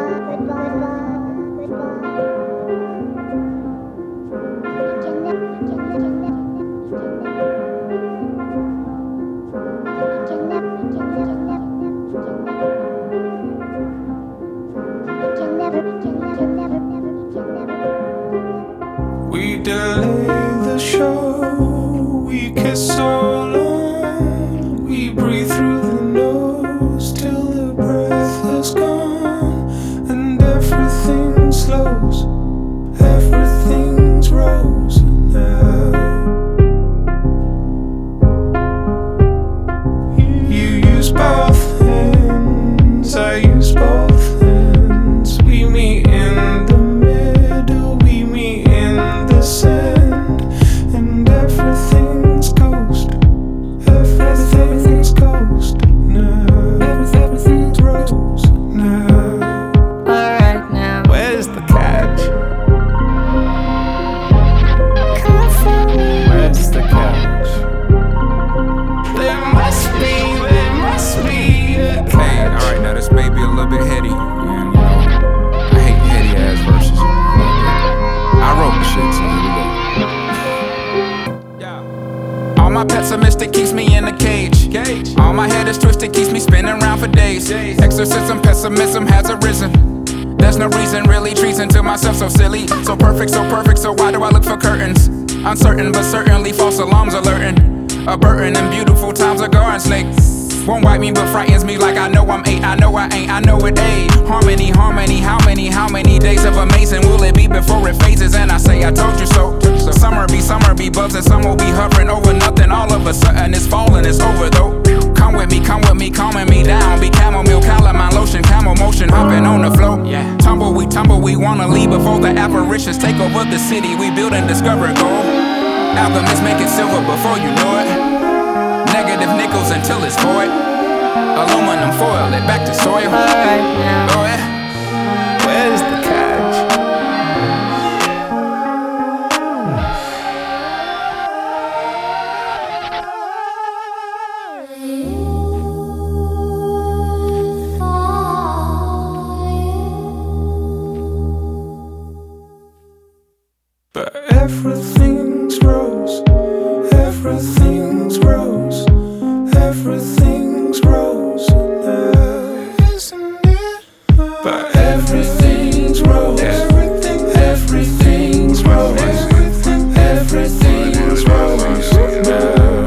We delay the show, we kiss so long, we breathe through the nose till the breath is gone, and everything slows, everything's rose now. You use both hands, I use both hands, we meet in the middle, we meet in the sand, and everything's ghost, everything's ghost now, everything's rose now. Alright now, Where's the catch? Where's the catch? There must be a catch. Hey, alright, now this may be a little bit heady, and I hate heady ass verses. I wrote the shit, so here we go. All my pessimistic keeps me in a cage. All my head is twisted, keeps me spinning around for days. Exorcism, pessimism has arisen. There's no reason, really treason to myself, so silly. So perfect, so why do I look for curtains? Uncertain, but certainly false alarms alerting. A burden and beautiful times, a garden snake. Won't wipe me, but frightens me like I know I'm 8. I know I ain't, I know it ain't. Harmony, how many days of amazing will it be before it phases? And I say I told you so. Summer be buzzing, some will be hovering over nothing. All of a sudden it's falling, it's over though. Come with me, calming me down. Be chamomile, calamine lotion, camel motion, hopping on the flow. Tumble, we wanna leave before the apparitions take over the city. We build and discover gold. Alchemists make it silver before you know it. Negative nickels until it's void. Aluminum foil it back to soil. alright now. Oh yeah. Where's the catch? But everything's rose, everything's rose, everything's rose now, isn't it? But everything's rose, everything's rose, everything's rose now.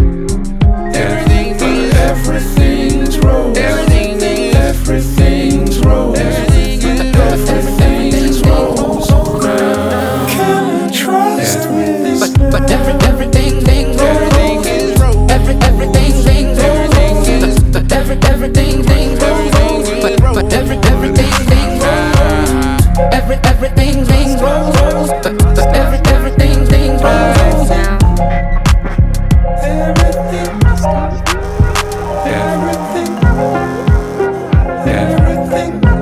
Everything's rose, everything's rose, everything's rose now. Can I trust this? But everything is rose. Everything is rose. But everything is rose. But everything is rose. Everything is rose. But everything is rose. Everything, everything, everything.